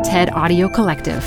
TED Audio Collective.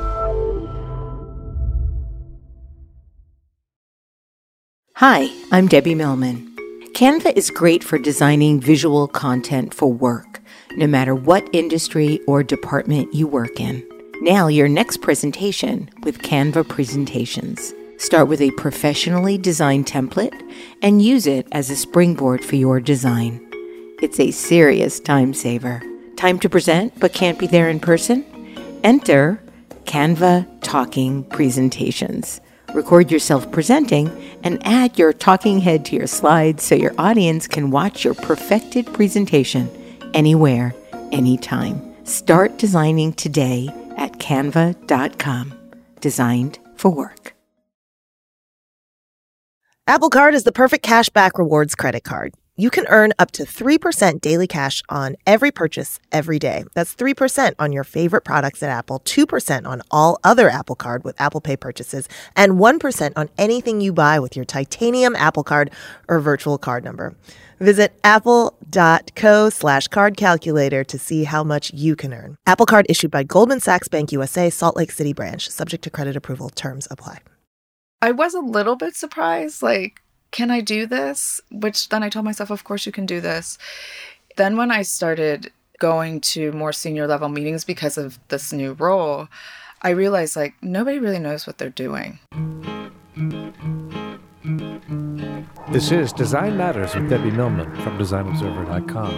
Hi, I'm Debbie Millman. Canva is great for designing visual content for work, no matter what industry or department you work in. Nail your next presentation with Canva Presentations. Start with a professionally designed template and use it as a springboard for your design. It's a serious time saver. Time to present but can't be there in person? Enter Canva Talking Presentations. Record yourself presenting and add your talking head to your slides so your audience can watch your perfected presentation anywhere, anytime. Start designing today at canva.com. Designed for work. Apple Card is the perfect cashback rewards credit card. You can earn up to 3% daily cash on every purchase every day. That's 3% on your favorite products at Apple, 2% on all other Apple Card with Apple Pay purchases, and 1% on anything you buy with your titanium Apple Card or virtual card number. Visit apple.co/card calculator to see how much you can earn. Apple Card issued by Goldman Sachs Bank USA, Salt Lake City branch. Subject to credit approval. Terms apply. I was a little bit surprised, can I do this? Which then I told myself, of course you can do this. Then when I started going to more senior level meetings because of this new role, I realized nobody really knows what they're doing. This is Design Matters with Debbie Millman from DesignObserver.com.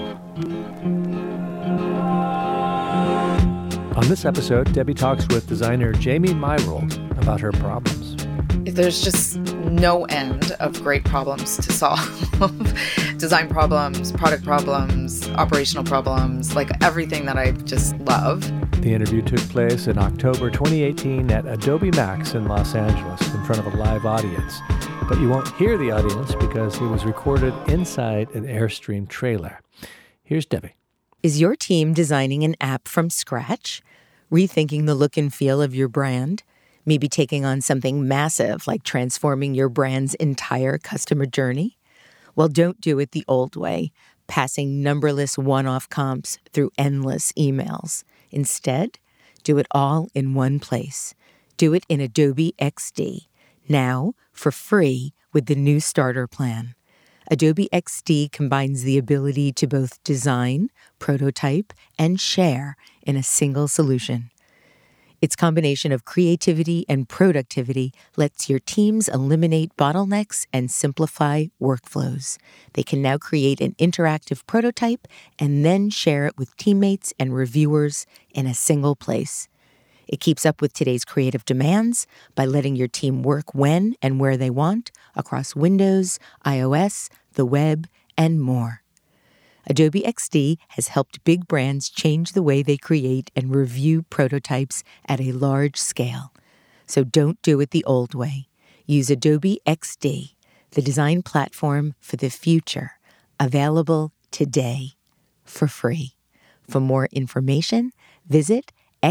On this episode, Debbie talks with designer Jamie Myrold about her problems. There's just no end of great problems to solve. Design problems, product problems, operational problems, everything that I just love. The interview took place in October 2018 at Adobe Max in Los Angeles in front of a live audience. But you won't hear the audience because it was recorded inside an Airstream trailer. Here's Debbie. Is your team designing an app from scratch? Rethinking the look and feel of your brand? Maybe taking on something massive like transforming your brand's entire customer journey? Well, don't do it the old way, passing numberless one-off comps through endless emails. Instead, do it all in one place. Do it in Adobe XD, now for free with the new starter plan. Adobe XD combines the ability to both design, prototype, and share in a single solution. Its combination of creativity and productivity lets your teams eliminate bottlenecks and simplify workflows. They can now create an interactive prototype and then share it with teammates and reviewers in a single place. It keeps up with today's creative demands by letting your team work when and where they want across Windows, iOS, the web, and more. Adobe XD has helped big brands change the way they create and review prototypes at a large scale. So don't do it the old way. Use Adobe XD, the design platform for the future, available today for free. For more information, visit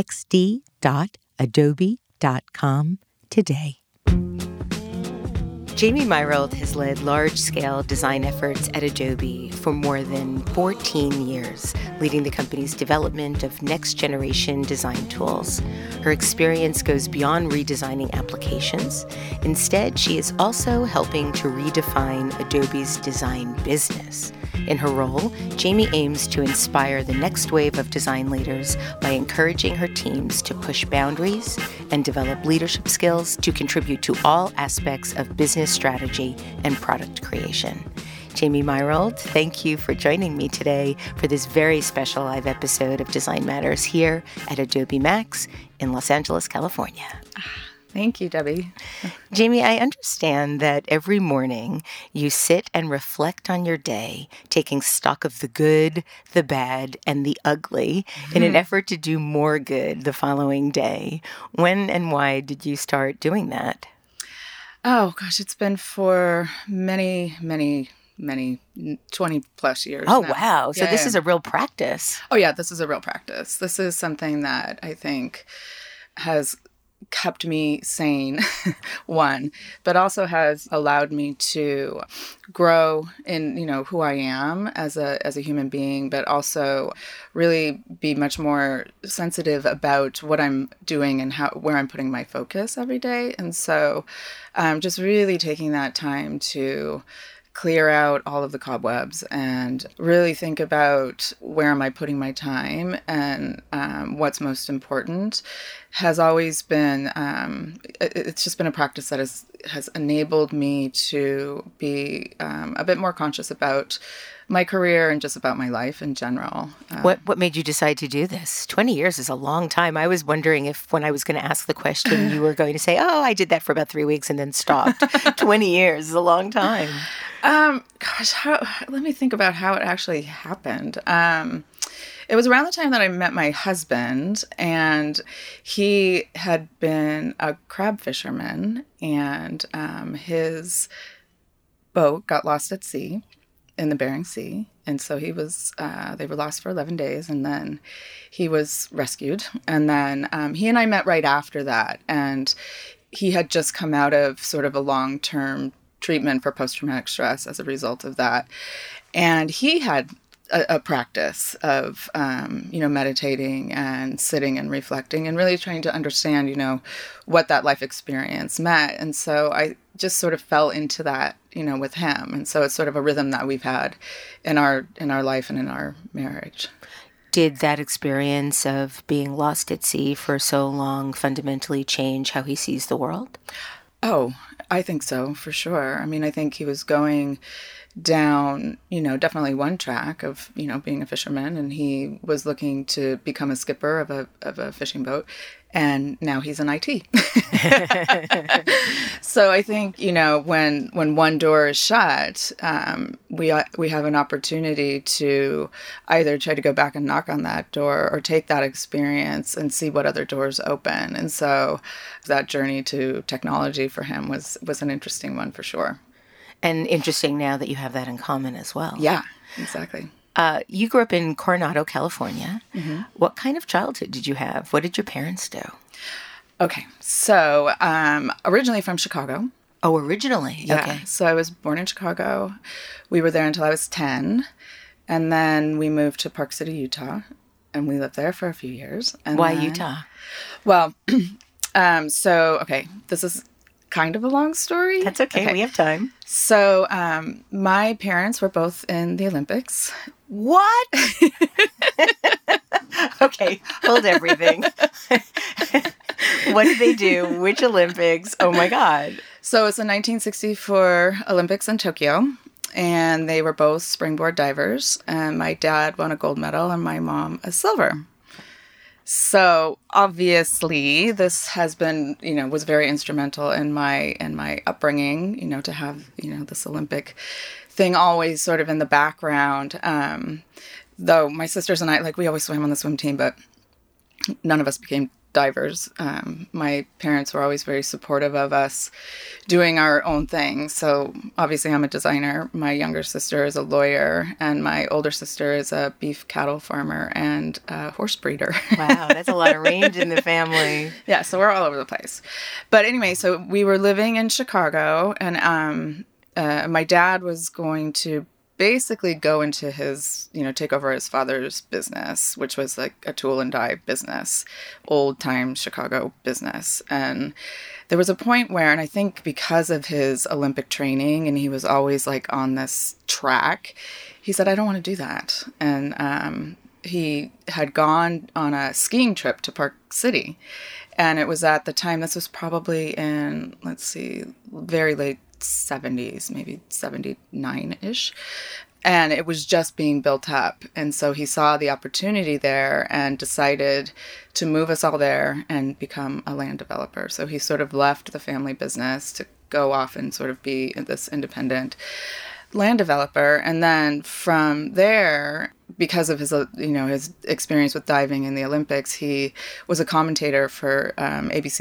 xd.adobe.com today. Jamie Myrold has led large-scale design efforts at Adobe for more than 14 years, leading the company's development of next-generation design tools. Her experience goes beyond redesigning applications. Instead, she is also helping to redefine Adobe's design business. In her role, Jamie aims to inspire the next wave of design leaders by encouraging her teams to push boundaries and develop leadership skills to contribute to all aspects of business strategy and product creation. Jamie Myrold, thank you for joining me today for this very special live episode of Design Matters here at Adobe Max in Los Angeles, California. Thank you, Debbie. Jamie, I understand that every morning you sit and reflect on your day, taking stock of the good, the bad, and the ugly in an effort to do more good the following day. When and why did you start doing that? Oh, gosh, it's been for many 20 plus years. Oh, now. wow. So this is a real practice. Oh, yeah, this is a real practice. This is something that I think has kept me sane, one, but also has allowed me to grow in, who I am as a human being, but also really be much more sensitive about what I'm doing and where I'm putting my focus every day. And so just really taking that time to clear out all of the cobwebs and really think about where am I putting my time and what's most important has always been, it's just been a practice that has enabled me to be a bit more conscious about my career and just about my life in general. What made you decide to do this? 20 years is a long time. I was wondering if when I was going to ask the question, you were going to say, oh, I did that for about 3 weeks and then stopped. 20 years is a long time. Let me think about how it actually happened. It was around the time that I met my husband, and he had been a crab fisherman, and his boat got lost at sea in the Bering Sea. And so they were lost for 11 days, and then he was rescued. And then he and I met right after that, and he had just come out of sort of a long-term treatment for post-traumatic stress as a result of that. And he had a practice of, meditating and sitting and reflecting and really trying to understand, what that life experience meant. And so I just sort of fell into that, with him. And so it's sort of a rhythm that we've had in our life and in our marriage. Did that experience of being lost at sea for so long fundamentally change how he sees the world? Oh, I think so, for sure. I mean, I think he was going down, definitely one track of, being a fisherman, and he was looking to become a skipper of a fishing boat, and now he's in IT. So I think, when one door is shut, we have an opportunity to either try to go back and knock on that door or take that experience and see what other doors open. And so that journey to technology for him was an interesting one for sure. And interesting now that you have that in common as well. Yeah, exactly. You grew up in Coronado, California. Mm-hmm. What kind of childhood did you have? What did your parents do? Okay, so originally from Chicago. Oh, originally? Yeah. Okay. So I was born in Chicago. We were there until I was 10. And then we moved to Park City, Utah. And we lived there for a few years. And why Utah? Well, this is kind of a long story. That's okay. We have time. So my parents were both in the Olympics. What? Okay, hold everything. What did they do? Which Olympics? Oh my God. So it's the 1964 Olympics in Tokyo, and they were both springboard divers. And my dad won a gold medal and my mom a silver. So obviously this has been, was very instrumental in my upbringing, to have, this Olympic thing always sort of in the background. Though my sisters and I, we always swam on the swim team, but none of us became divers. My parents were always very supportive of us doing our own thing. So obviously I'm a designer. My younger sister is a lawyer, and my older sister is a beef cattle farmer and a horse breeder. Wow, that's a lot of range in the family. Yeah, so we're all over the place. But anyway, so we were living in Chicago, and my dad was going to basically go into his, take over his father's business, which was like a tool and die business, old time Chicago business. And there was a point where, and I think because of his Olympic training, and he was always on this track, he said, I don't want to do that. And he had gone on a skiing trip to Park City. And it was at the time, this was probably in, very late 70s, maybe 79-ish. And it was just being built up. And so he saw the opportunity there and decided to move us all there and become a land developer. So he sort of left the family business to go off and sort of be this independent land developer. And then from there, because of his, his experience with diving in the Olympics, he was a commentator for ABC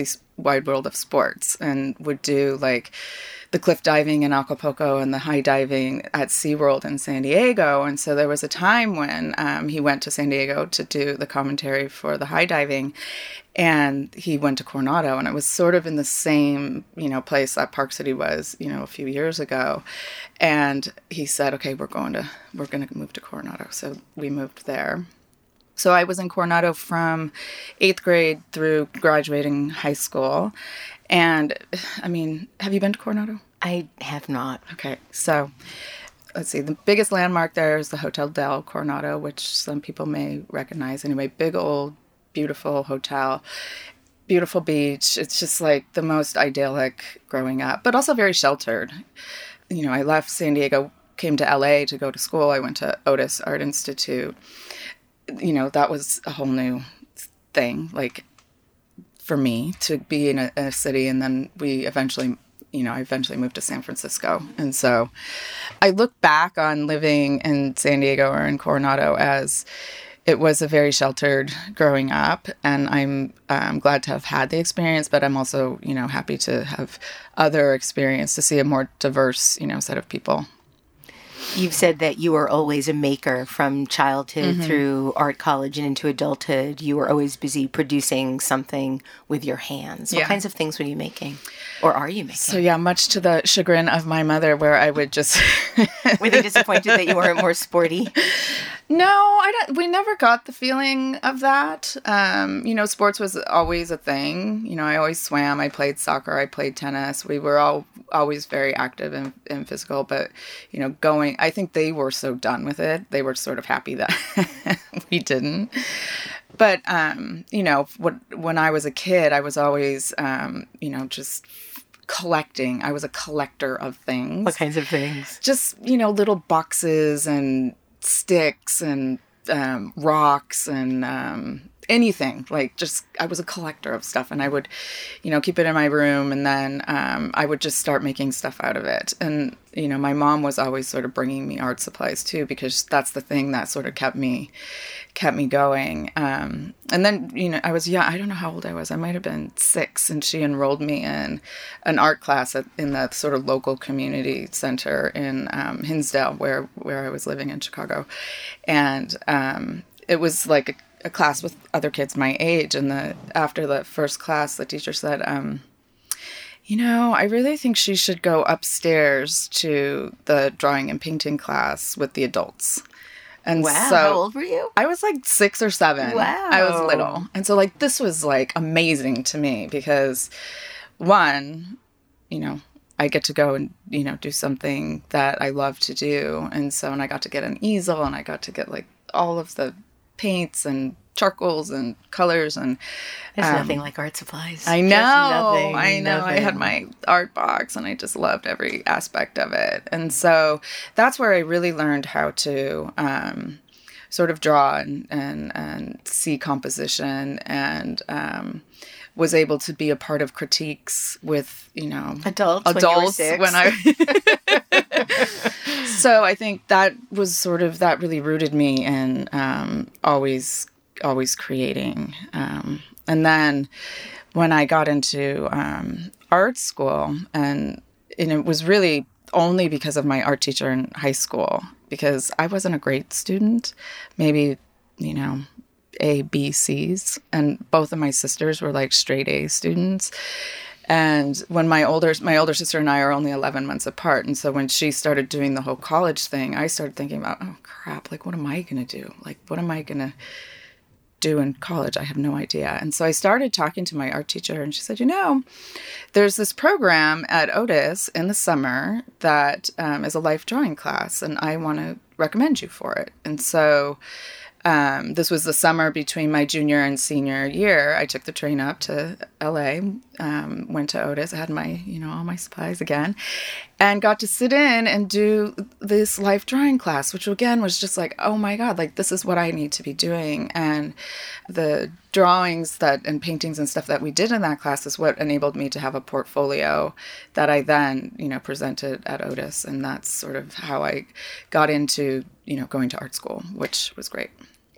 wide world of sports and would do like the cliff diving in Acapulco and the high diving at SeaWorld in San Diego. And so there was a time when he went to San Diego to do the commentary for the high diving, and he went to Coronado, and it was sort of in the same, place that Park City was, a few years ago. And he said, okay, we're going to move to Coronado. So we moved there. So I was in Coronado from 8th grade through graduating high school. And, have you been to Coronado? I have not. Okay, so let's see. The biggest landmark there is the Hotel del Coronado, which some people may recognize. Anyway, big, old, beautiful hotel, beautiful beach. It's just like the most idyllic growing up, but also very sheltered. I left San Diego, came to LA to go to school. I went to Otis Art Institute. That was a whole new thing, like, for me to be in a city. And then I eventually moved to San Francisco. And so I look back on living in San Diego or in Coronado as it was a very sheltered growing up. And I'm glad to have had the experience, but I'm also, happy to have other experience, to see a more diverse, set of people. You've said that you were always a maker from childhood through art college and into adulthood. You were always busy producing something with your hands. What kinds of things were you making? Or are you making? So much to the chagrin of my mother, where I would just... Were they disappointed that you weren't more sporty? No, we never got the feeling of that. Sports was always a thing. I always swam. I played soccer. I played tennis. We were always very active and physical. But, I think they were so done with it. They were sort of happy that we didn't. But, when I was a kid, I was always, just collecting. I was a collector of things. What kinds of things? Just, little boxes and sticks and rocks and anything. Like, just, I was a collector of stuff, and I would, keep it in my room, and then I would just start making stuff out of it. And, my mom was always sort of bringing me art supplies too, because that's the thing that sort of kept me going. And then, I was young. I don't know how old I was. I might have been 6, and she enrolled me in an art class in the sort of local community center in Hinsdale, where I was living in Chicago. And it was like a class with other kids my age. And after the first class, the teacher said, I really think she should go upstairs to the drawing and painting class with the adults. And wow, so how old were you? I was like 6 or 7. Wow. I was little. And so this was amazing to me because one, I get to go and, do something that I love to do. And I got to get an easel, and I got to get all of the paints and charcoals and colors, and there's nothing like art supplies. I know. Nothing. I had my art box, and I just loved every aspect of it. And so that's where I really learned how to sort of draw and see composition, and was able to be a part of critiques with adults when you were 6. When So I think that was that really rooted me in always creating. And then when I got into art school, and it was really only because of my art teacher in high school, because I wasn't a great student, maybe, A, B, C's, and both of my sisters were straight A students. And when my older sister and I are only 11 months apart. And so when she started doing the whole college thing, I started thinking about, oh crap, what am I going to do? What am I going to do in college? I have no idea. And so I started talking to my art teacher, and she said, there's this program at Otis in the summer that is a life drawing class, and I want to recommend you for it. And so this was the summer between my junior and senior year. I took the train up to LA, went to Otis. I had my, all my supplies again, and got to sit in and do this life drawing class, which again was just oh my God, this is what I need to be doing. And the drawings and paintings and stuff that we did in that class is what enabled me to have a portfolio that I then, presented at Otis. And that's sort of how I got into, going to art school, which was great.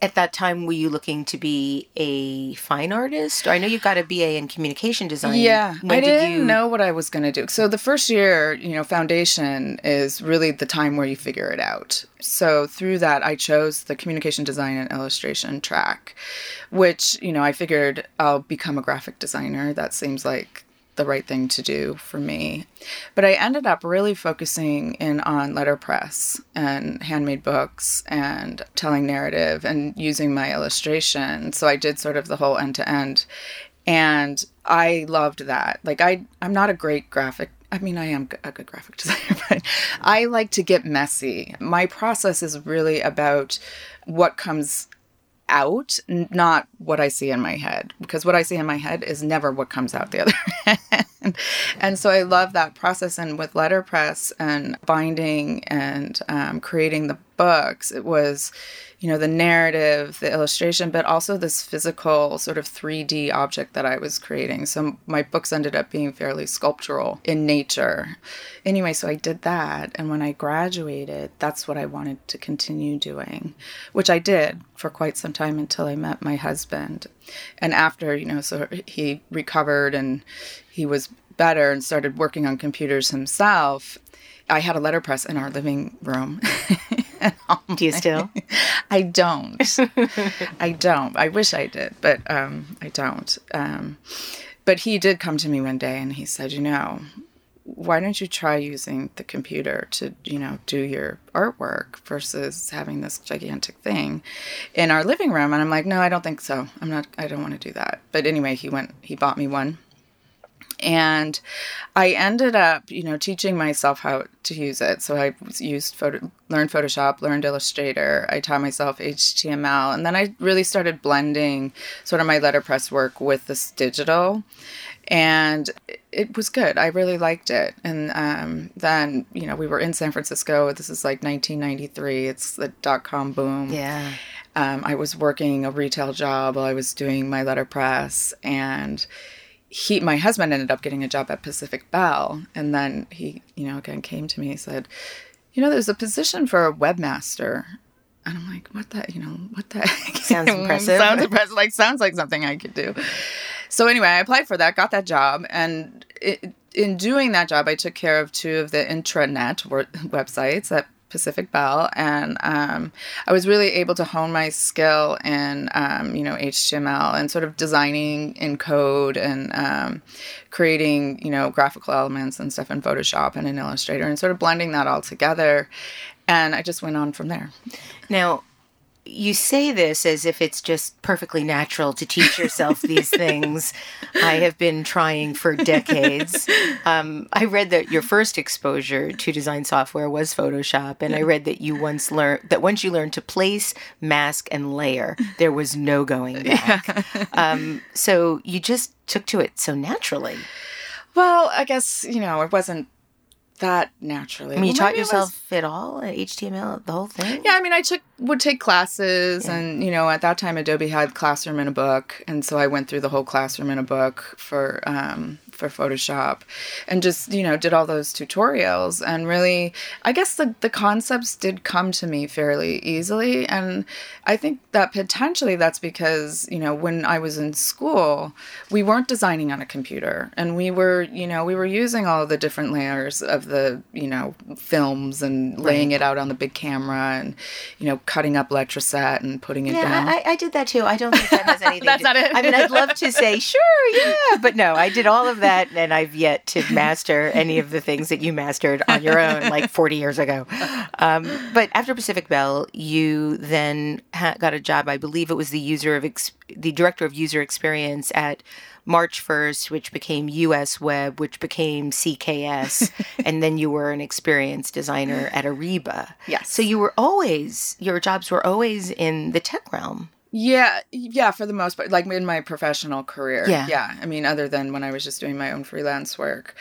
At that time, were you looking to be a fine artist? I know you got a BA in communication design. Yeah, When I did didn't you know what I was going to do. So the first year, foundation is really the time where you figure it out. So through that, I chose the communication design and illustration track, which, I figured I'll become a graphic designer. That seems like the right thing to do for me. But I ended up really focusing in on letterpress and handmade books and telling narrative and using my illustration. So I did sort of the whole end to end. And I loved that. Like, I'm not a great graphic. I mean, I am a good graphic designer, but I like to get messy. My process is really about what comes out, not what I see in my head, because what I see in my head is never what comes out the other end. And so I love that process. And with letterpress and binding and creating the books, it was, the narrative, the illustration, but also this physical sort of 3D object that I was creating. So my books ended up being fairly sculptural in nature. Anyway, so I did that. And when I graduated, that's what I wanted to continue doing, which I did for quite some time until I met my husband. And after, so he recovered and he was better and started working on computers himself, I had a letterpress in our living room. Do you still? I don't. I don't. I wish I did, but I don't. But he did come to me one day and he said, why don't you try using the computer to, do your artwork versus having this gigantic thing in our living room? And I'm like, no, I don't think so. I don't want to do that. But anyway, he bought me one. And I ended up, teaching myself how to use it. So I learned Photoshop, learned Illustrator. I taught myself HTML. And then I really started blending sort of my letterpress work with this digital. And it was good. I really liked it. And then, we were in San Francisco. This is like 1993. It's the .com boom. Yeah. I was working a retail job while I was doing my letterpress. And my husband ended up getting a job at Pacific Bell. And then he, again came to me and said, there's a position for a webmaster. And I'm like, what the heck? Sounds impressive. Sounds like something I could do. So anyway, I applied for that, got that job. And in doing that job, I took care of 2 of the intranet websites at Pacific Bell. And I was really able to hone my skill in, HTML and sort of designing in code and creating, graphical elements and stuff in Photoshop and in Illustrator and sort of blending that all together. And I just went on from there. Now, you say this as if it's just perfectly natural to teach yourself these things. I have been trying for decades. I read that your first exposure to design software was Photoshop, and I read that once you learned to place, mask, and layer, there was no going back. So you just took to it so naturally. Well, I guess, it wasn't that naturally. I mean, you taught yourself it all at HTML, the whole thing? Yeah, I mean, would take classes and, at that time Adobe had Classroom in a Book. And so I went through the whole Classroom in a Book for Photoshop and just, did all those tutorials. And really, I guess the concepts did come to me fairly easily. And I think that potentially that's because, when I was in school, we weren't designing on a computer and we were using all of the different layers of the, films and laying it out on the big camera and, cutting up Letraset and putting it down. I did that too. I don't think that has anything That's not it. I mean, I'd love to say, sure, yeah. But no, I did all of that and I've yet to master any of the things that you mastered on your own like 40 years ago. But after Pacific Bell, you then got a job, I believe it was the director of user experience at March 1st, which became US Web, which became CKS, and then you were an experience designer at Ariba. Yes. So your jobs were always in the tech realm. Yeah, for the most part, like in my professional career. Yeah. I mean, other than when I was just doing my own freelance work.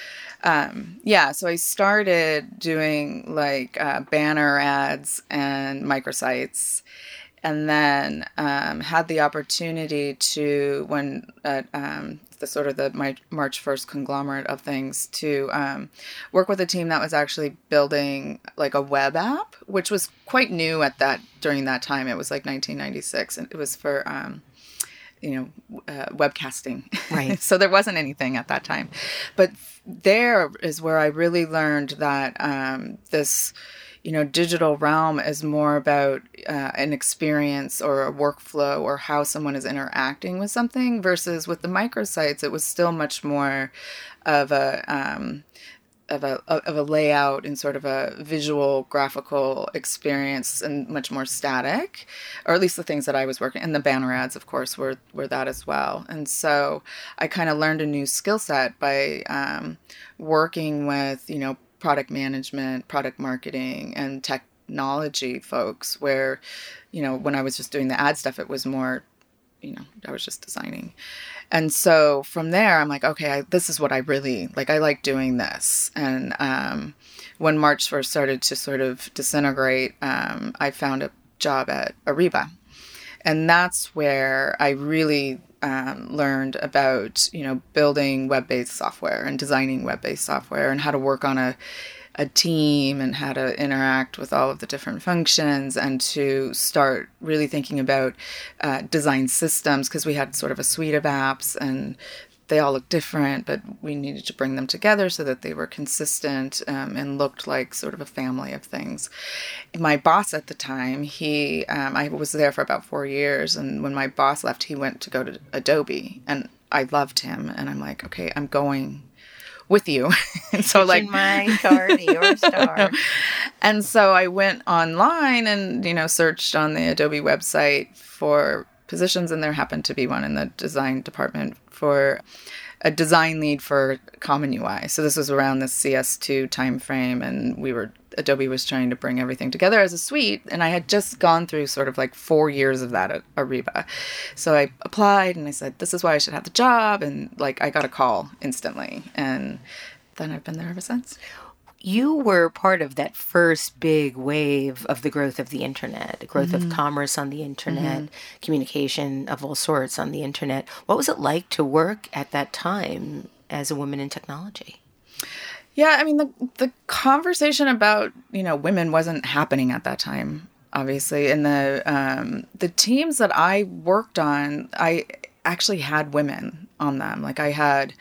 So I started doing like banner ads and microsites. and then had the opportunity to, when my March 1st conglomerate of things, to work with a team that was actually building like a web app, which was quite new during that time. It was like 1996, and it was for webcasting. Right. So there wasn't anything at that time. But there is where I really learned that this, digital realm is more about an experience or a workflow or how someone is interacting with something, versus with the microsites, it was still much more of a layout and sort of a visual graphical experience, and much more static, or at least the things that I was working. And the banner ads, of course, were that as well. And so I kind of learned a new skill set by working with, product management, product marketing, and technology folks, where, when I was just doing the ad stuff, it was more, I was just designing. And so from there, I'm like, okay, this is what I really like. I like doing this. And when March 1st started to sort of disintegrate, I found a job at Ariba. And that's where I really learned about, building web-based software and designing web-based software, and how to work on a team, and how to interact with all of the different functions, and to start really thinking about design systems, because we had sort of a suite of apps, and they all looked different, but we needed to bring them together so that they were consistent and looked like sort of a family of things. My boss at the time, I was there for about 4 years, and when my boss left, he went to go to Adobe, and I loved him, and I'm like, okay, I'm going with you. And so like my card, your star. And so I went online and, searched on the Adobe website for positions, and there happened to be one in the design department for a design lead for Common UI. So this was around the CS2 timeframe, and Adobe was trying to bring everything together as a suite, and I had just gone through sort of like 4 years of that at Ariba. So I applied, and I said, this is why I should have the job, and like I got a call instantly, and then I've been there ever since. You were part of that first big wave of the growth of the internet, the growth of commerce on the internet, communication of all sorts on the internet. What was it like to work at that time as a woman in technology? Yeah, I mean, the conversation about, women wasn't happening at that time, obviously. And the teams that I worked on, I actually had women on them. Like I had...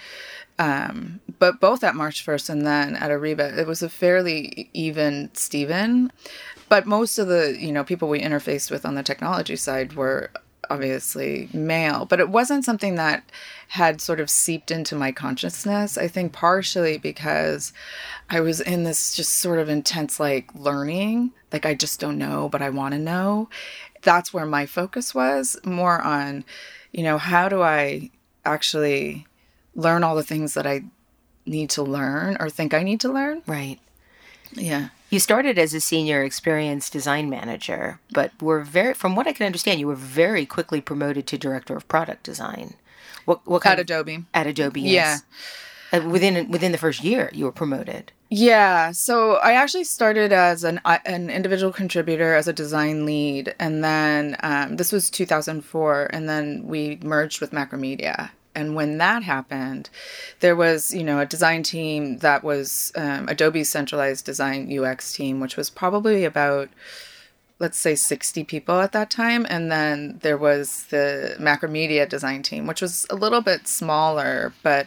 but both at March 1st and then at Ariba, it was a fairly even Steven. But most of the, people we interfaced with on the technology side were obviously male. But it wasn't something that had sort of seeped into my consciousness. I think partially because I was in this just sort of intense, like, learning. Like, I just don't know, but I want to know. That's where my focus was, more on, how do I actually learn all the things that I need to learn or think I need to learn. Right. Yeah. You started as a senior experience design manager, but from what I can understand, you were very quickly promoted to director of product design. What kind at Adobe? At Adobe, yes. Yeah. Within the first year, you were promoted. Yeah. So I actually started as an individual contributor, as a design lead, and then this was 2004, and then we merged with Macromedia. And when that happened, there was, a design team that was Adobe's centralized design UX team, which was probably about, let's say, 60 people at that time. And then there was the Macromedia design team, which was a little bit smaller, but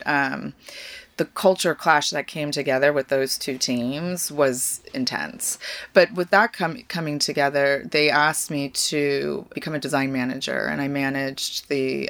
the culture clash that came together with those two teams was intense. But with that coming together, they asked me to become a design manager, and I managed the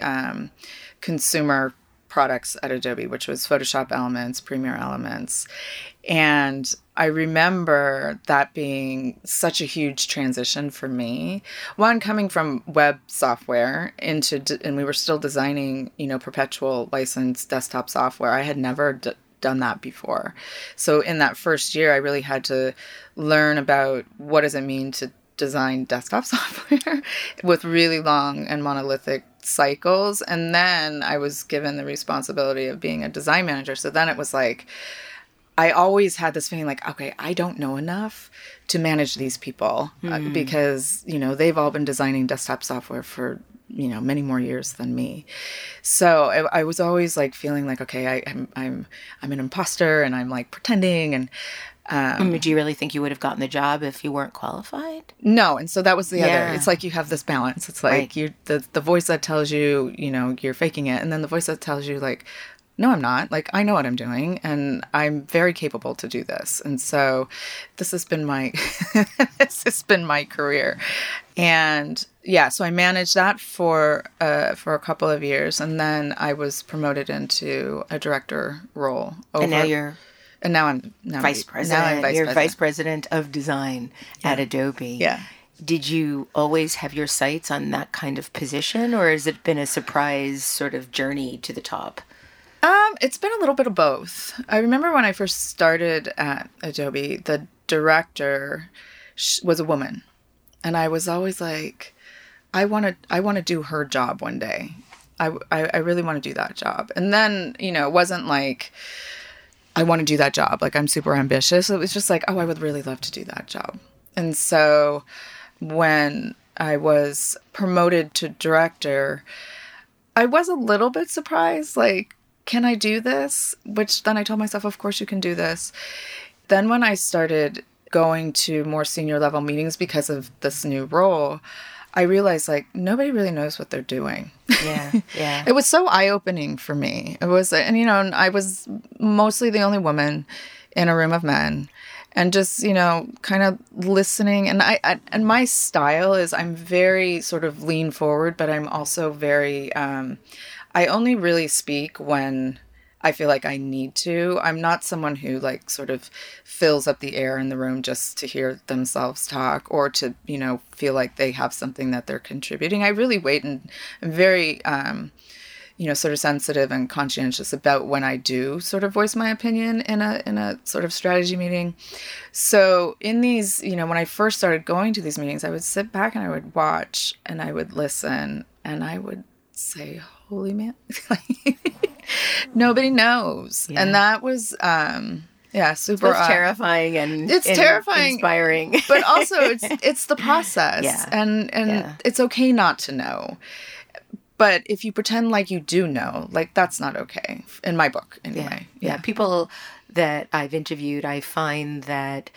consumer products at Adobe, which was Photoshop Elements, Premiere Elements. And I remember that being such a huge transition for me. One, coming from web software and we were still designing, perpetual licensed desktop software. I had never done that before. So in that first year, I really had to learn about what does it mean to design desktop software with really long and monolithic cycles. And then I was given the responsibility of being a design manager. So then it was like, I always had this feeling like, okay, I don't know enough to manage these people because, they've all been designing desktop software for, many more years than me. So I was always like feeling like, okay, I'm an imposter and I'm like pretending. And do you really think you would have gotten the job if you weren't qualified? no. And so that was the other. It's like you have this balance. It's like the voice that tells you, you're faking it. And then the voice that tells you like, no, I'm not. Like, I know what I'm doing, and I'm very capable to do this. And so this has been my career. And yeah, so I managed that for a couple of years, and then I was promoted into a director role. And now I'm vice president. Now I'm vice president of design at Adobe. Yeah. Did you always have your sights on that kind of position, or has it been a surprise sort of journey to the top? It's been a little bit of both. I remember when I first started at Adobe, the director was a woman, and I was always like, I want to do her job one day. I really want to do that job. And then, it wasn't like I want to do that job. Like, I'm super ambitious. It was just like, oh, I would really love to do that job. And so when I was promoted to director, I was a little bit surprised, like, can I do this? Which then I told myself, of course you can do this. Then when I started going to more senior level meetings because of this new role, I realized like nobody really knows what they're doing. Yeah. It was so eye-opening for me. It was, and I was mostly the only woman in a room of men. And just, kind of listening. And and my style is I'm very sort of lean forward, but I'm also very, I only really speak when I feel like I need to. I'm not someone who like sort of fills up the air in the room just to hear themselves talk or to, feel like they have something that they're contributing. I really wait, and I'm very, sort of sensitive and conscientious about when I do sort of voice my opinion in a sort of strategy meeting. So in these, when I first started going to these meetings, I would sit back and I would watch and I would listen and I would say, holy man, nobody knows. Yeah. And that was, super terrifying and terrifying, inspiring, but also it's the process, and it's okay not to know. But if you pretend like you do know, like that's not okay in my book anyway. Yeah. People that I've interviewed, I find that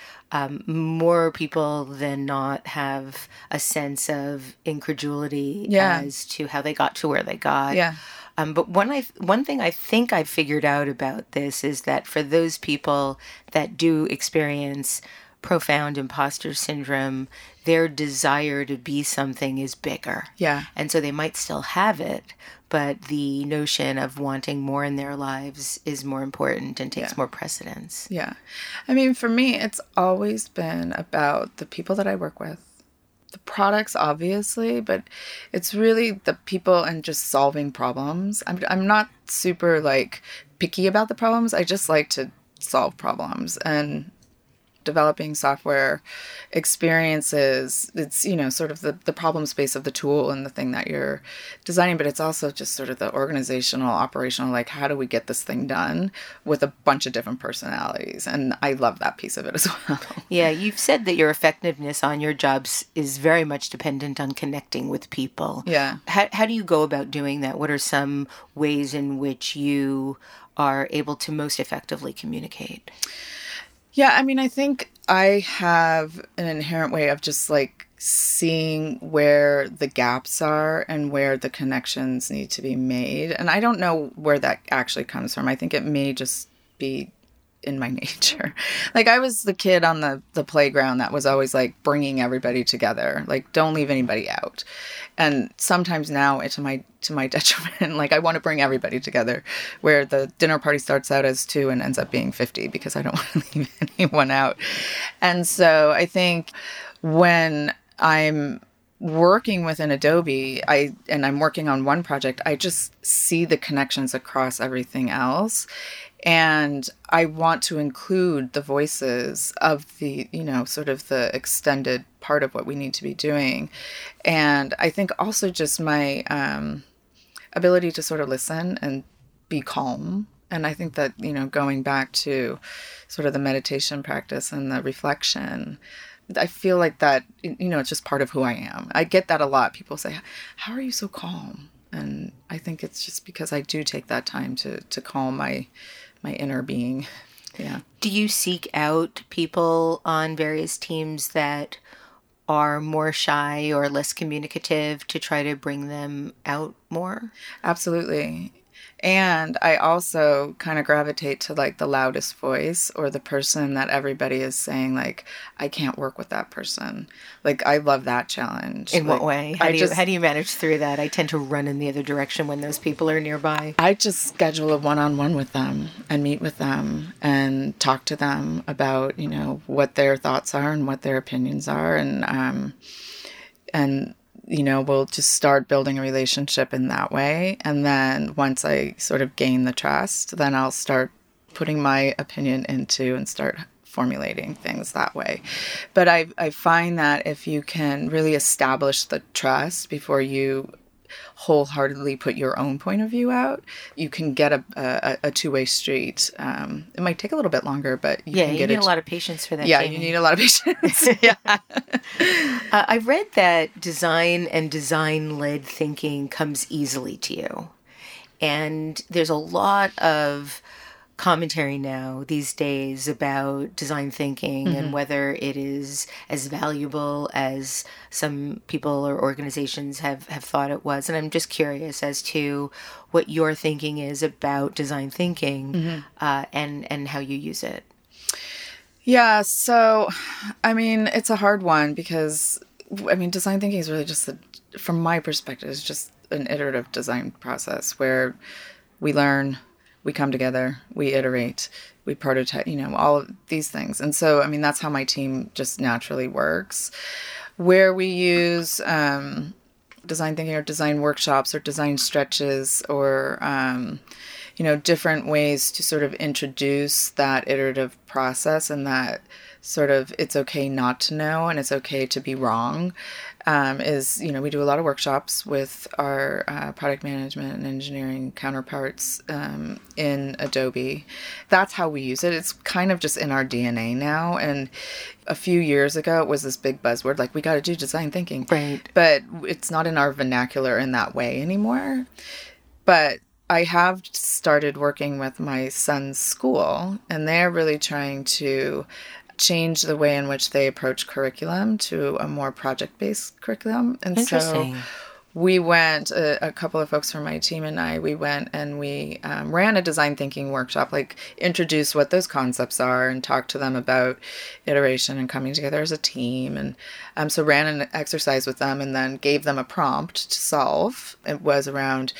more people than not have a sense of incredulity as to how they got to where they got. Yeah. But one thing I think I've figured out about this is that for those people that do experience profound imposter syndrome, their desire to be something is bigger. Yeah. And so they might still have it, but the notion of wanting more in their lives is more important and takes more precedence. Yeah. I mean, for me, it's always been about the people that I work with. The products, obviously, but it's really the people and just solving problems. I'm not super, like, picky about the problems. I just like to solve problems. And developing software experiences, it's, sort of the problem space of the tool and the thing that you're designing, but it's also just sort of the organizational, operational, like how do we get this thing done with a bunch of different personalities. And I love that piece of it as well. Yeah, you've said that your effectiveness on your jobs is very much dependent on connecting with people. Yeah. How do you go about doing that? What are some ways in which you are able to most effectively communicate? Yeah, I mean, I think I have an inherent way of just like seeing where the gaps are and where the connections need to be made. And I don't know where that actually comes from. I think it may just be in my nature. Like I was the kid on the playground that was always like bringing everybody together. Like don't leave anybody out. And sometimes now to my detriment, like I want to bring everybody together where the dinner party starts out as 2 and ends up being 50 because I don't want to leave anyone out. And so I think when I'm working within Adobe, I'm working on one project, I just see the connections across everything else. And I want to include the voices of the, sort of the extended part of what we need to be doing. And I think also just my ability to sort of listen and be calm And I think that, going back to sort of the meditation practice and the reflection, I feel like that, it's just part of who I am. I get that a lot. People say, how are you so calm? And I think it's just because I do take that time to calm my inner being. Yeah. Do you seek out people on various teams that are more shy or less communicative to try to bring them out more? Absolutely. And I also kind of gravitate to like the loudest voice, or the person that everybody is saying like, I can't work with that person. Like, I love that challenge. In what way? How do you manage through that? I tend to run in the other direction when those people are nearby. I just schedule a one-on-one with them and meet with them and talk to them about, what their thoughts are and what their opinions are. And we'll just start building a relationship in that way. And then once I sort of gain the trust, then I'll start putting my opinion into and start formulating things that way. But I find that if you can really establish the trust before you wholeheartedly put your own point of view out, you can get a two-way street. It might take a little bit longer, but you can get need a lot of patience for that. Yeah, Jamie. you need a lot of patience. Yeah. I've read that design and design-led thinking comes easily to you. And there's a lot of commentary now these days about design thinking and whether it is as valuable as some people or organizations have thought it was. And I'm just curious as to what your thinking is about design thinking and how you use it. Yeah, so, it's a hard one because, design thinking is really just, from my perspective, it's just an iterative design process where we learn, we come together, we iterate, we prototype, all of these things. And so, that's how my team just naturally works. Where we use design thinking or design workshops or design stretches or, different ways to sort of introduce that iterative process and that sort of it's okay not to know and it's okay to be wrong. We do a lot of workshops with our product management and engineering counterparts in Adobe. That's how we use it. It's kind of just in our DNA now. And a few years ago, it was this big buzzword, like, we got to do design thinking. Right. But it's not in our vernacular in that way anymore. But I have started working with my son's school, and they're really trying to change the way in which they approach curriculum to a more project-based curriculum. And so we went, a couple of folks from my team and I, we went and we ran a design thinking workshop, like introduced what those concepts are and talked to them about iteration and coming together as a team. And so ran an exercise with them and then gave them a prompt to solve. It was around,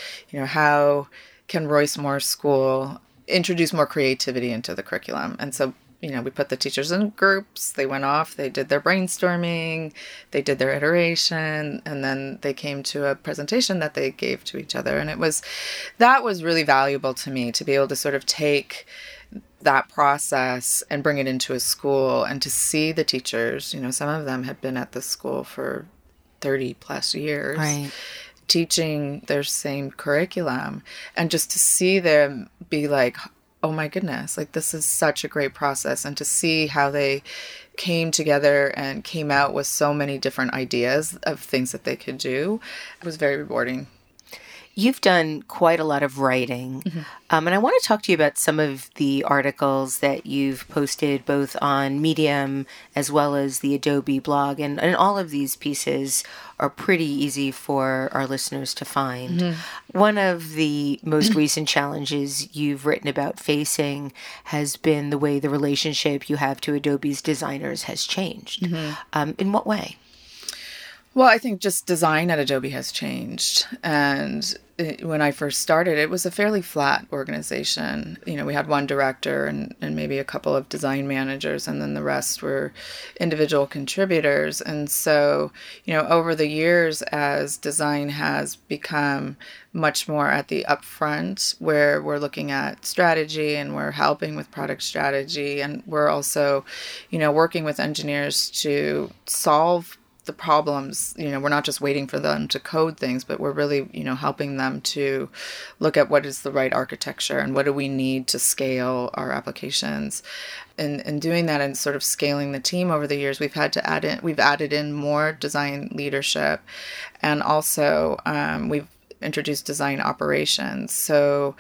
how can Royce Moore School introduce more creativity into the curriculum? And so we put the teachers in groups, they went off, they did their brainstorming, they did their iteration, and then they came to a presentation that they gave to each other. And that was really valuable to me, to be able to sort of take that process and bring it into a school and to see the teachers, some of them had been at the school for 30 plus years. Right. Teaching their same curriculum, and just to see them be like, oh my goodness, like, this is such a great process. And to see how they came together and came out with so many different ideas of things that they could do, it was very rewarding. You've done quite a lot of writing, and I want to talk to you about some of the articles that you've posted both on Medium as well as the Adobe blog, and all of these pieces are pretty easy for our listeners to find. One of the most recent challenges you've written about facing has been the way the relationship you have to Adobe's designers has changed. In what way? Well, I think just design at Adobe has changed. And when I first started, it was a fairly flat organization. We had one director and maybe a couple of design managers, and then the rest were individual contributors. And so, over the years, as design has become much more at the upfront, where we're looking at strategy and we're helping with product strategy, and we're also, working with engineers to solve the problems, we're not just waiting for them to code things, but we're really, helping them to look at what is the right architecture and what do we need to scale our applications. And doing that and sort of scaling the team over the years, we've added in more design leadership, and also we've introduced design operations. So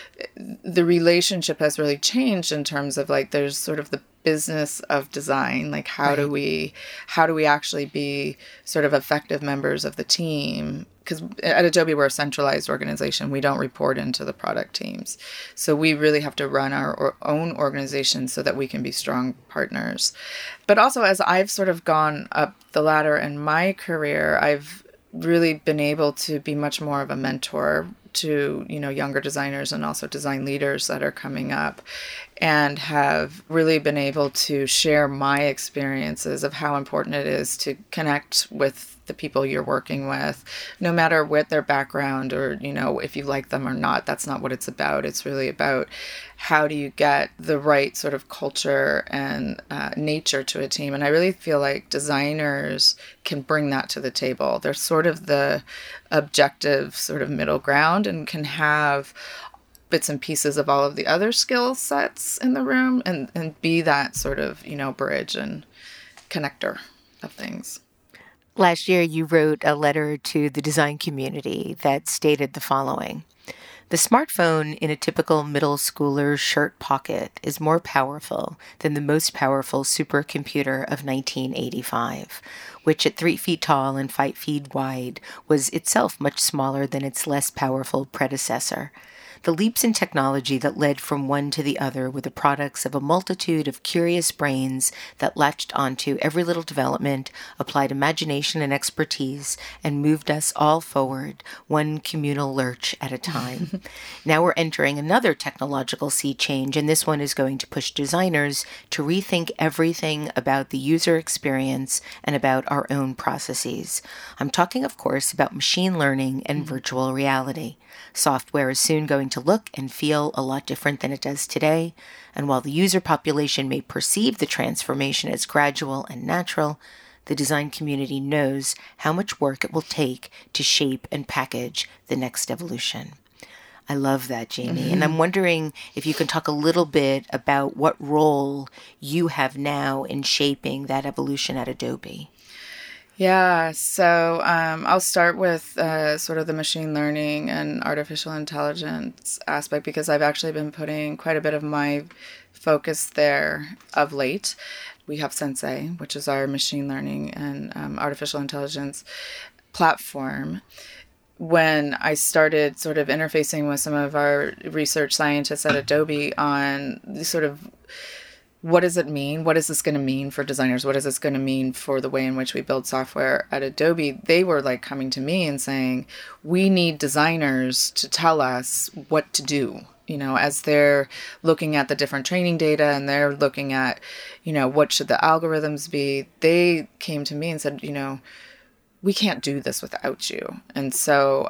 the relationship has really changed in terms of like there's sort of the business of design, like how do we actually be sort of effective members of the team, because at Adobe we're a centralized organization. We don't report into the product teams, so we really have to run our own organization so that we can be strong partners. But also, as I've sort of gone up the ladder in my career, I've really been able to be much more of a mentor to, younger designers and also design leaders that are coming up, and have really been able to share my experiences of how important it is to connect with the people you're working with, no matter what their background or, if you like them or not. That's not what it's about. It's really about how do you get the right sort of culture and nature to a team. And I really feel like designers can bring that to the table. They're sort of the objective sort of middle ground and can have bits and pieces of all of the other skill sets in the room and be that sort of, bridge and connector of things. Last year, you wrote a letter to the design community that stated the following: "The smartphone in a typical middle schooler's shirt pocket is more powerful than the most powerful supercomputer of 1985, which at 3 feet tall and 5 feet wide was itself much smaller than its less powerful predecessor. The leaps in technology that led from one to the other were the products of a multitude of curious brains that latched onto every little development, applied imagination and expertise, and moved us all forward, one communal lurch at a time. Now we're entering another technological sea change, and this one is going to push designers to rethink everything about the user experience and about our own processes. I'm talking, of course, about machine learning and virtual reality. Software is soon going to look and feel a lot different than it does today, and while the user population may perceive the transformation as gradual and natural, the design community knows how much work it will take to shape and package the next evolution." I love that, Jamie. And I'm wondering if you can talk a little bit about what role you have now in shaping that evolution at Adobe. Yeah, so I'll start with sort of the machine learning and artificial intelligence aspect, because I've actually been putting quite a bit of my focus there of late. We have Sensei, which is our machine learning and artificial intelligence platform. When I started sort of interfacing with some of our research scientists at Adobe on the sort of what does it mean? What is this going to mean for designers? What is this going to mean for the way in which we build software at Adobe? They were like coming to me and saying, we need designers to tell us what to do, as they're looking at the different training data and they're looking at, what should the algorithms be? They came to me and said, we can't do this without you. And so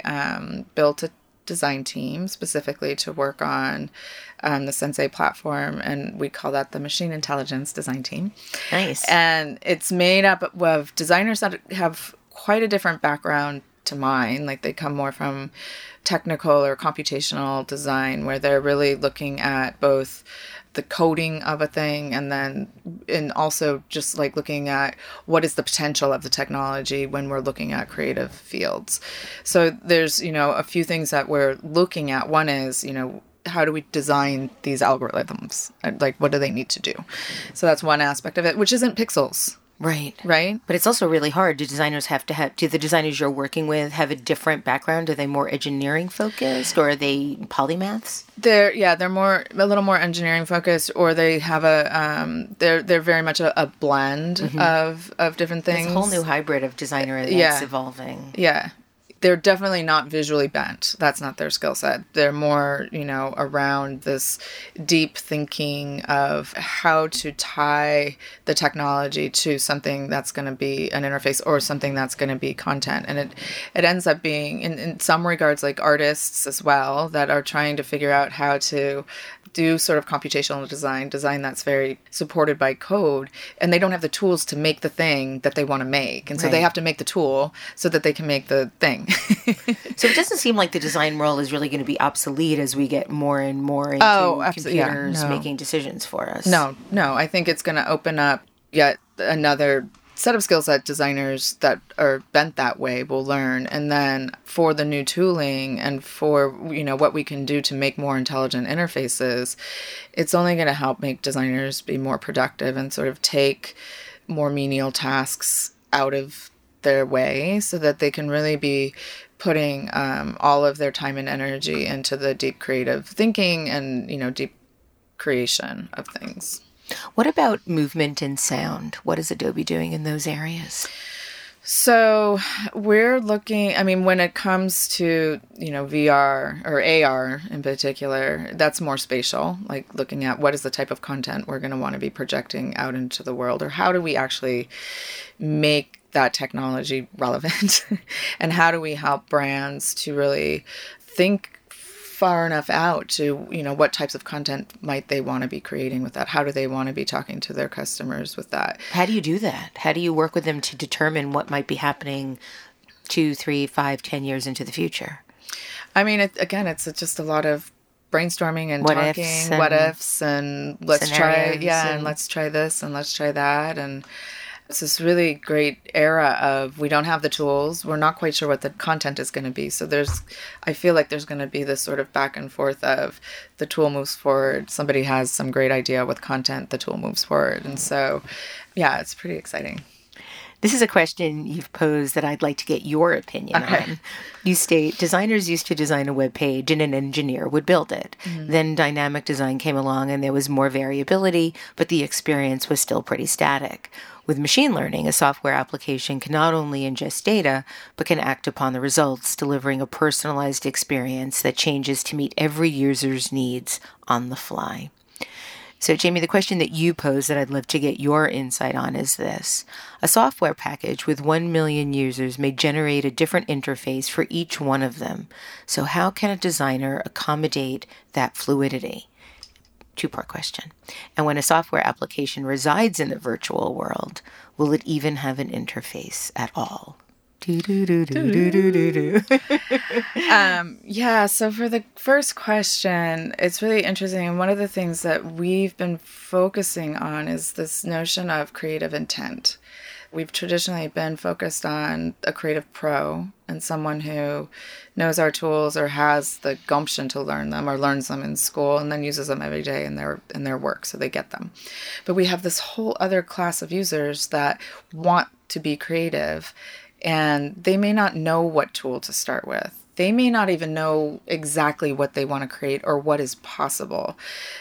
I built a design team specifically to work on the Sensei platform, and we call that the Machine Intelligence Design Team. Nice. And it's made up of designers that have quite a different background to mine. Like they come more from technical or computational design, where they're really looking at both the coding of a thing and also just like looking at what is the potential of the technology when we're looking at creative fields. So there's, a few things that we're looking at. One is, how do we design these algorithms? Like, what do they need to do? So that's one aspect of it, which isn't pixels. Right. Right. But it's also really hard. Do the designers you're working with have a different background? Are they more engineering focused, or are they polymaths? They're a little more engineering focused, or they have they're very much a blend of different things. It's a whole new hybrid of designer that's evolving. Yeah. they're definitely not visually bent. That's not their skill set. They're more, around this deep thinking of how to tie the technology to something that's going to be an interface or something that's going to be content. And it ends up being, in some regards, like artists as well, that are trying to figure out how to do sort of computational design that's very supported by code, and they don't have the tools to make the thing that they want to make. And so they have to make the tool so that they can make the thing. So it doesn't seem like the design role is really going to be obsolete as we get more and more into computers making decisions for us. No. I think it's going to open up yet another set of skill set designers that are bent that way will learn. And then for the new tooling and for, what we can do to make more intelligent interfaces, it's only going to help make designers be more productive and sort of take more menial tasks out of their way so that they can really be putting all of their time and energy into the deep creative thinking and, deep creation of things. What about movement and sound? What is Adobe doing in those areas? So we're looking, when it comes to, VR or AR in particular, that's more spatial, like looking at what is the type of content we're going to want to be projecting out into the world, or how do we actually make that technology relevant and how do we help brands to really think far enough out to, what types of content might they want to be creating with that? How do they want to be talking to their customers with that? How do you do that? How do you work with them to determine what might be happening 2, 3, 5, 10 years into the future? It's just a lot of brainstorming and talking, what ifs, and let's try, and let's try this and let's try that. And it's this really great era of we don't have the tools. We're not quite sure what the content is going to be. So I feel like there's going to be this sort of back and forth of the tool moves forward. Somebody has some great idea with content. The tool moves forward. And so, it's pretty exciting. This is a question you've posed that I'd like to get your opinion on. You state, designers used to design a web page and an engineer would build it. Mm-hmm. Then dynamic design came along and there was more variability, but the experience was still pretty static. With machine learning, a software application can not only ingest data, but can act upon the results, delivering a personalized experience that changes to meet every user's needs on the fly. So, Jamie, the question that you pose that I'd love to get your insight on is this. A software package with 1 million users may generate a different interface for each one of them. So how can a designer accommodate that fluidity? Two-part question. And when a software application resides in the virtual world, will it even have an interface at all? So for the first question, it's really interesting. And one of the things that we've been focusing on is this notion of creative intent. We've traditionally been focused on a creative pro and someone who knows our tools or has the gumption to learn them or learns them in school and then uses them every day in their work, so they get them. But we have this whole other class of users that want to be creative, and they may not know what tool to start with. They may not even know exactly what they want to create or what is possible.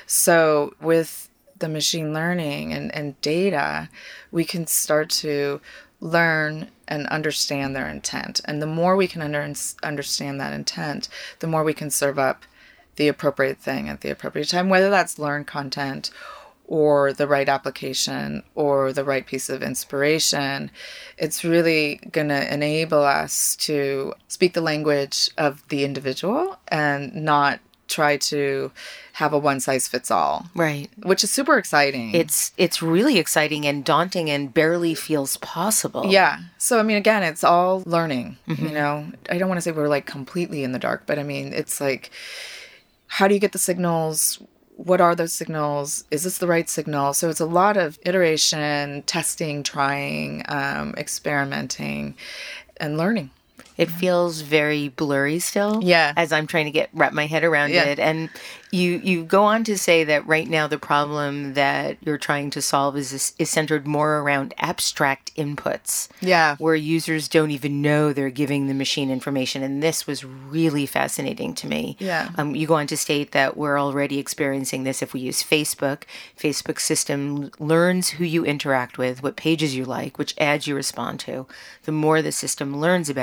So with the machine learning and data, we can start to learn and understand their intent. And the more we can understand that intent, the more we can serve up the appropriate thing at the appropriate time, whether that's learn content or the right application or the right piece of inspiration. It's really going to enable us to speak the language of the individual and not try to have a one-size-fits-all. Right. Which is super exciting. It's really exciting and daunting and barely feels possible. Yeah. So, again, it's all learning. Mm-hmm. I don't want to say we're like completely in the dark, but it's like, how do you get the signals? What are those signals? Is this the right signal? So it's a lot of iteration, testing, trying, experimenting, and learning. It feels very blurry still. Yeah. As I'm trying to wrap my head around it. And you go on to say that right now the problem that you're trying to solve is centered more around abstract inputs. Yeah. Where users don't even know they're giving the machine information. And this was really fascinating to me. Yeah. You go on to state that we're already experiencing this if we use Facebook. Facebook's system learns who you interact with, what pages you like, which ads you respond to. The more the system learns about you,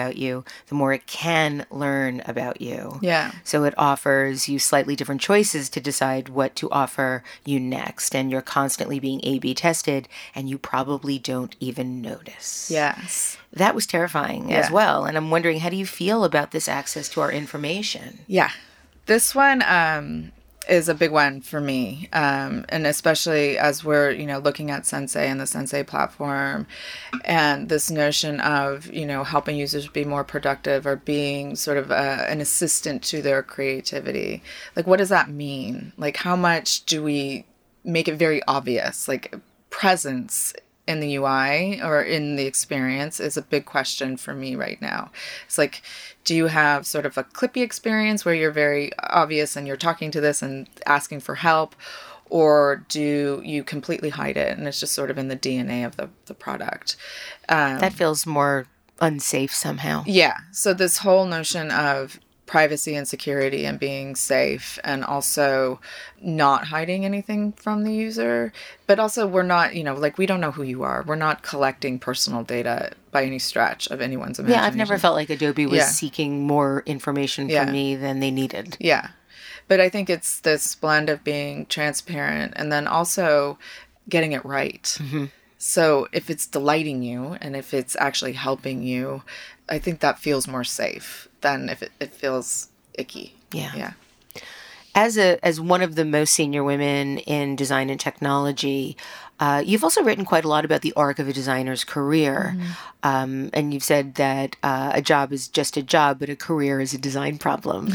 the more it can learn about you. Yeah. So it offers you slightly different choices to decide what to offer you next. And you're constantly being A/B tested, and you probably don't even notice. Yes. That was terrifying as well. And I'm wondering, how do you feel about this access to our information? Yeah. This one is a big one for me. And especially as we're, looking at Sensei and the Sensei platform and this notion of, helping users be more productive or being sort of an assistant to their creativity. Like, what does that mean? Like, how much do we make it very obvious? Like, presence in the UI or in the experience is a big question for me right now. It's like, do you have sort of a Clippy experience where you're very obvious and you're talking to this and asking for help? Or do you completely hide it and it's just sort of in the DNA of the product? That feels more unsafe somehow. Yeah. So this whole notion of privacy and security and being safe and also not hiding anything from the user. But also we're not, we don't know who you are. We're not collecting personal data by any stretch of anyone's imagination. Yeah, I've never felt like Adobe was seeking more information from me than they needed. Yeah. But I think it's this blend of being transparent and then also getting it right. Mm-hmm. So if it's delighting you and if it's actually helping you, I think that feels more safe than if it feels icky. Yeah. As one of the most senior women in design and technology, you've also written quite a lot about the arc of a designer's career. Mm-hmm. And you've said that a job is just a job, but a career is a design problem.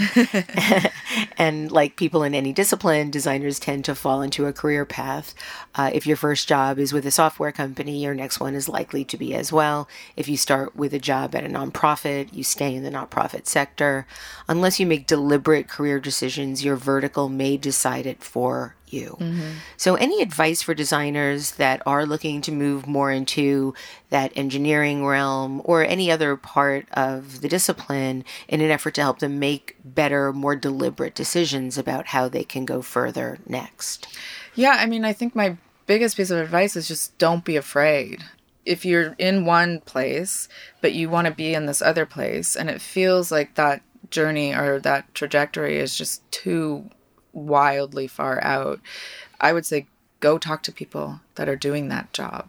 And like people in any discipline, designers tend to fall into a career path. If your first job is with a software company, your next one is likely to be as well. If you start with a job at a nonprofit, you stay in the nonprofit sector. Unless you make deliberate career decisions, your vertical may decide it for you. Mm-hmm. So any advice for designers that are looking to move more into that engineering realm or any other part of the discipline in an effort to help them make better, more deliberate decisions about how they can go further next? Yeah, I mean, I think my biggest piece of advice is just don't be afraid. If you're in one place, but you want to be in this other place, and it feels like that journey or that trajectory is just too wildly far out, I would say go talk to people that are doing that job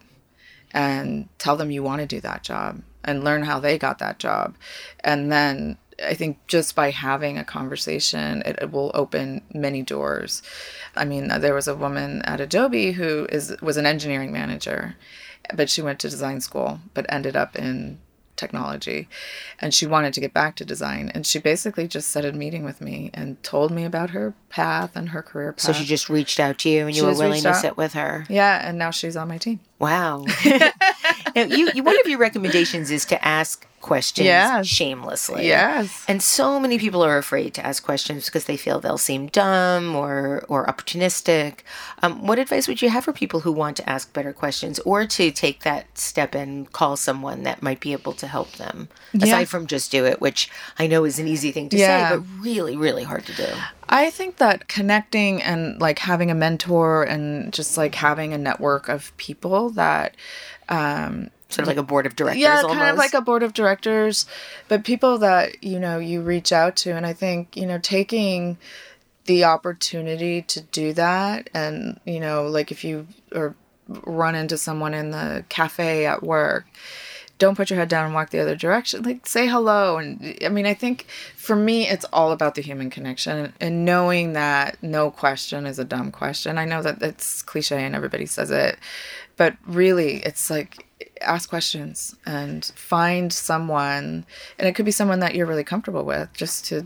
and tell them you want to do that job and learn how they got that job. And then I think just by having a conversation, it will open many doors. I mean, there was a woman at Adobe who was an engineering manager, but she went to design school, but ended up in technology, and she wanted to get back to design, and she basically just set a meeting with me and told me about her path and her career path. So she just reached out to you and you were willing to sit with her. Yeah, and now she's on my team. Wow. Now, one of your recommendations is to ask questions shamelessly. Yes. And so many people are afraid to ask questions because they feel they'll seem dumb or opportunistic. What advice would you have for people who want to ask better questions or to take that step and call someone that might be able to help them? Aside from just do it, which I know is an easy thing to say, but really, really hard to do. I think that connecting and like having a mentor and just like having a network of people that sort of like a board of directors. Yeah, almost. Kind of like a board of directors, but people that, you reach out to. And I think, taking the opportunity to do that and, like if you run into someone in the cafe at work, don't put your head down and walk the other direction. Like, say hello. And I mean, I think for me, it's all about the human connection and knowing that no question is a dumb question. I know that it's cliche and everybody says it, but really it's like, ask questions and find someone, and it could be someone that you're really comfortable with, just to,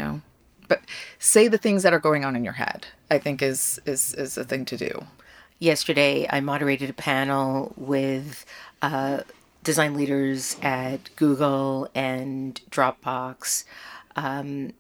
but say the things that are going on in your head, I think is a thing to do. Yesterday, I moderated a panel with design leaders at Google and Dropbox. And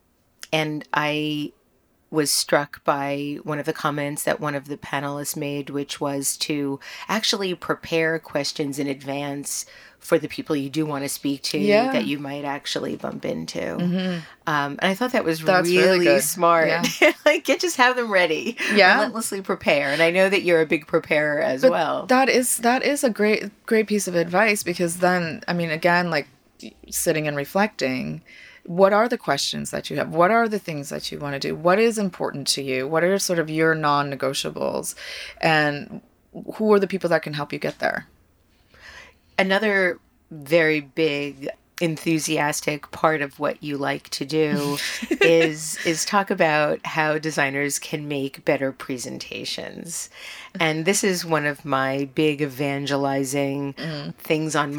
I was struck by one of the comments that one of the panelists made, which was to actually prepare questions in advance for the people you do want to speak to that you might actually bump into. Mm-hmm. And I thought that was really smart. Yeah. Like, just have them ready. Yeah. Relentlessly prepare. And I know that you're a big preparer as well. That is a great piece of advice, because then, I mean, again, like sitting and reflecting, what are the questions that you have? What are the things that you want to do? What is important to you? What are sort of your non-negotiables? And who are the people that can help you get there? Another very big enthusiastic part of what you like to do is talk about how designers can make better presentations. And this is one of my big evangelizing things on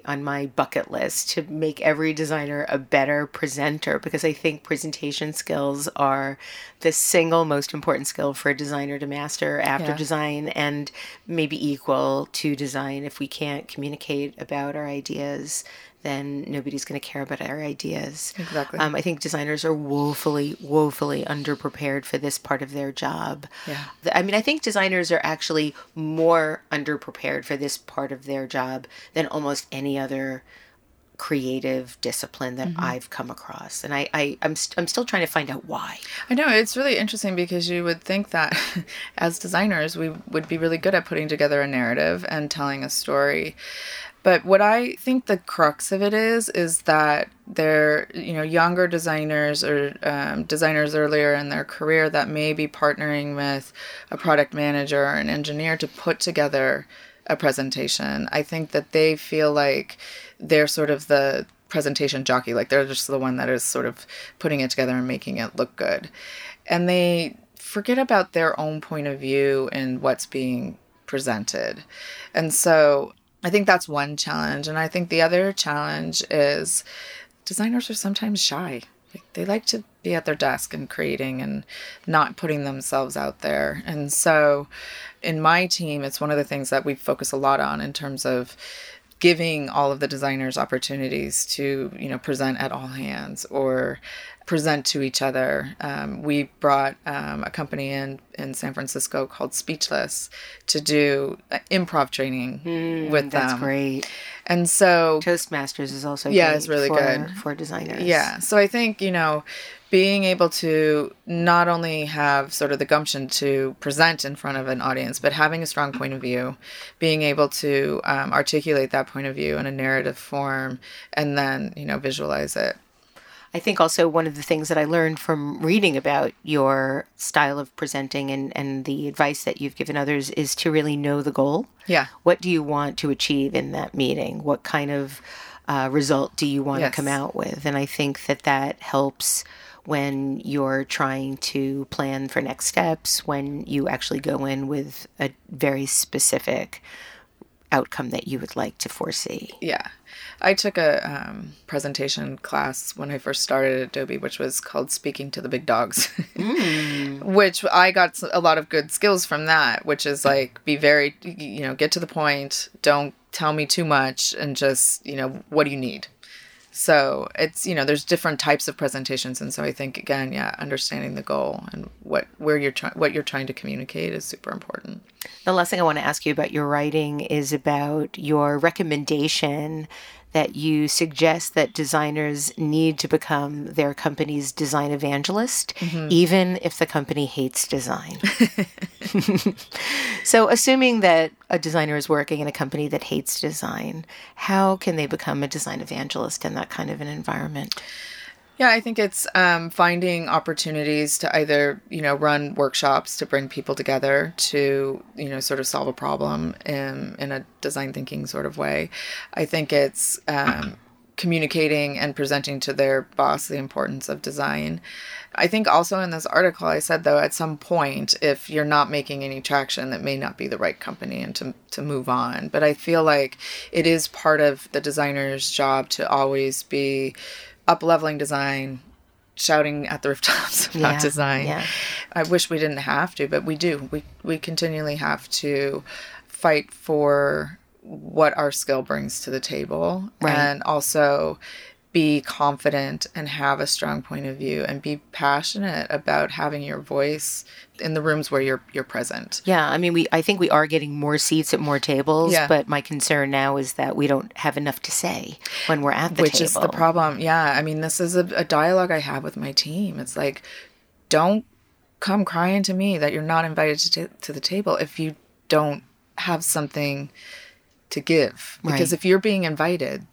my bucket list, to make every designer a better presenter, because I think presentation skills are the single most important skill for a designer to master after design, and maybe equal to design. If we can't communicate about our ideas, then nobody's going to care about our ideas. Exactly. I think designers are woefully underprepared for this part of their job. Yeah. I mean, I think designers are actually more underprepared for this part of their job than almost any other creative discipline that I've come across. And I'm still trying to find out why. I know, it's really interesting, because you would think that as designers, we would be really good at putting together a narrative and telling a story. But what I think the crux of it is that they're, younger designers or designers earlier in their career that may be partnering with a product manager or an engineer to put together a presentation. I think that they feel like they're sort of the presentation jockey, like they're just the one that is sort of putting it together and making it look good. And they forget about their own point of view and what's being presented. And so I think that's one challenge. And I think the other challenge is designers are sometimes shy. They like to be at their desk and creating and not putting themselves out there. And so in my team, it's one of the things that we focus a lot on in terms of giving all of the designers opportunities to, present at all hands or present to each other. We brought a company in San Francisco called Speechless to do improv training with them. That's great. And so Toastmasters is also great it's really good for designers. Yeah. So I think, being able to not only have sort of the gumption to present in front of an audience, but having a strong point of view, being able to articulate that point of view in a narrative form, and then, visualize it. I think also one of the things that I learned from reading about your style of presenting and the advice that you've given others is to really know the goal. Yeah. What do you want to achieve in that meeting? What kind of result do you want to come out with? And I think that helps when you're trying to plan for next steps, when you actually go in with a very specific outcome that you would like to foresee. Yeah. I took a presentation class when I first started at Adobe, which was called Speaking to the Big Dogs, which I got a lot of good skills from that, which is like, be very, get to the point, don't tell me too much, and just, what do you need? So it's, there's different types of presentations. And so I think, again, understanding the goal and what you're trying to communicate is super important. The last thing I want to ask you about your writing is about your recommendation that you suggest that designers need to become their company's design evangelist, even if the company hates design. So assuming that a designer is working in a company that hates design, how can they become a design evangelist in that kind of an environment? Yeah, I think it's finding opportunities to either, run workshops to bring people together to, sort of solve a problem in a design thinking sort of way. I think it's communicating and presenting to their boss the importance of design. I think also in this article, I said, though, at some point, if you're not making any traction, that may not be the right company and to move on. But I feel like it is part of the designer's job to always be up-leveling design, shouting at the rooftops about design. Yeah. I wish we didn't have to, but we do. We continually have to fight for what our skill brings to the table, and also be confident and have a strong point of view and be passionate about having your voice in the rooms where you're present. Yeah, I mean, I think we are getting more seats at more tables, but my concern now is that we don't have enough to say when we're at the table. Which is the problem. Yeah, I mean, this is a dialogue I have with my team. It's like, don't come crying to me that you're not invited to the table if you don't have something to give, because if you're being invited,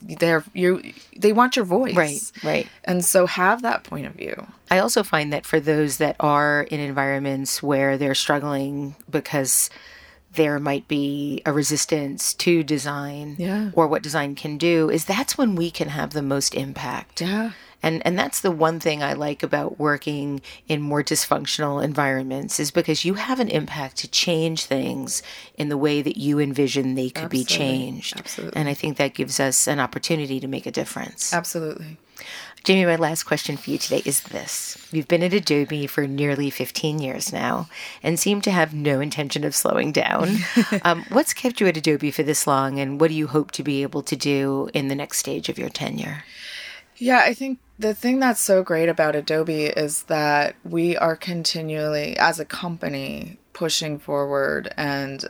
they want your voice. Right. And so have that point of view. I also find that for those that are in environments where they're struggling because there might be a resistance to design or what design can do, is that's when we can have the most impact. Yeah. And that's the one thing I like about working in more dysfunctional environments, is because you have an impact to change things in the way that you envision they could be changed. Absolutely. And I think that gives us an opportunity to make a difference. Absolutely. Jamie, my last question for you today is this. You've been at Adobe for nearly 15 years now and seem to have no intention of slowing down. What's kept you at Adobe for this long, and what do you hope to be able to do in the next stage of your tenure? Yeah, I think the thing that's so great about Adobe is that we are continually, as a company, pushing forward and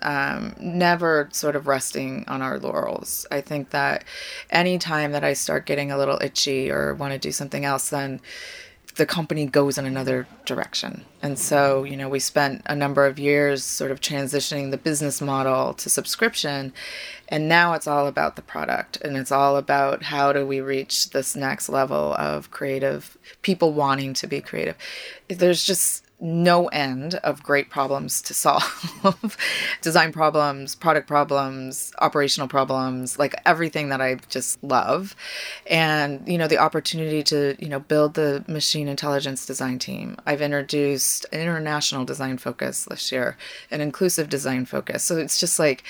never sort of resting on our laurels. I think that any time that I start getting a little itchy or want to do something else, then the company goes in another direction. And so, we spent a number of years sort of transitioning the business model to subscription. And now it's all about the product, and it's all about how do we reach this next level of creative people wanting to be creative. There's just no end of great problems to solve. Design problems, product problems, operational problems, like everything that I just love. And, the opportunity to, build the machine intelligence design team. I've introduced an international design focus this year, an inclusive design focus. So it's just like,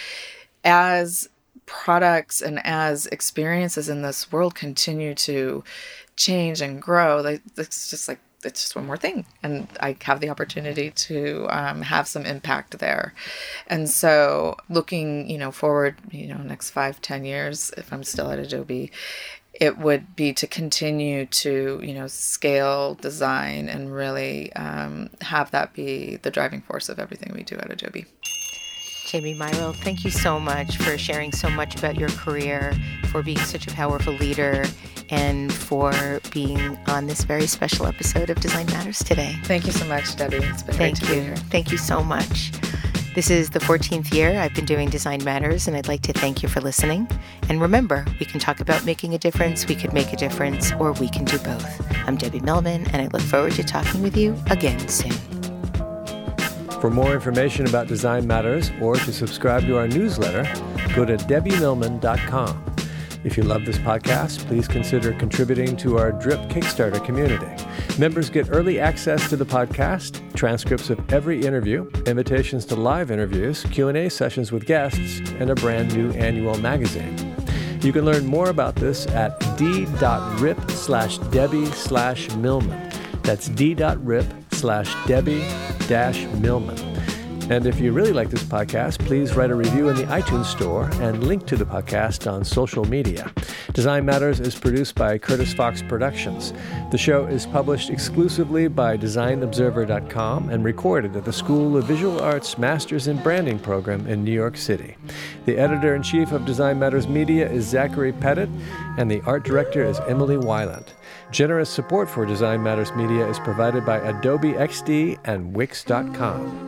as products and as experiences in this world continue to change and grow, it's just one more thing. And I have the opportunity to have some impact there. And so looking, forward, next 5-10 years, if I'm still at Adobe, it would be to continue to, scale design and really have that be the driving force of everything we do at Adobe. Jamie Myrle, thank you so much for sharing so much about your career, for being such a powerful leader, and for being on this very special episode of Design Matters today. Thank you so much, Debbie. It's been great to be here. Thank you so much. This is the 14th year I've been doing Design Matters, and I'd like to thank you for listening. And remember, we can talk about making a difference, we could make a difference, or we can do both. I'm Debbie Millman, and I look forward to talking with you again soon. For more information about Design Matters or to subscribe to our newsletter, go to debbiemillman.com. If you love this podcast, please consider contributing to our DRIP Kickstarter community. Members get early access to the podcast, transcripts of every interview, invitations to live interviews, Q&A sessions with guests, and a brand new annual magazine. You can learn more about this at d.rip/Debbie/Millman. That's d.rip/Debbie-Millman. And if you really like this podcast, please write a review in the iTunes Store and link to the podcast on social media. Design Matters is produced by Curtis Fox Productions. The show is published exclusively by DesignObserver.com and recorded at the School of Visual Arts Masters in Branding program in New York City. The editor-in-chief of Design Matters Media is Zachary Pettit, and the art director is Emily Weiland. Generous support for Design Matters Media is provided by Adobe XD and Wix.com.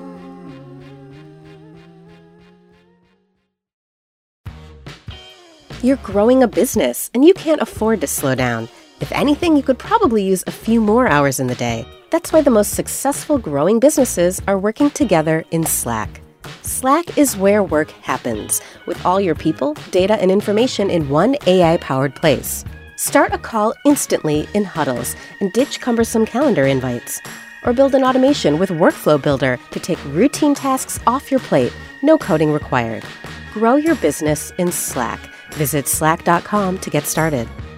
You're growing a business, and you can't afford to slow down. If anything, you could probably use a few more hours in the day. That's why the most successful growing businesses are working together in Slack. Slack is where work happens, with all your people, data, and information in one AI-powered place. Start a call instantly in huddles and ditch cumbersome calendar invites. Or build an automation with Workflow Builder to take routine tasks off your plate, no coding required. Grow your business in Slack. Visit slack.com to get started.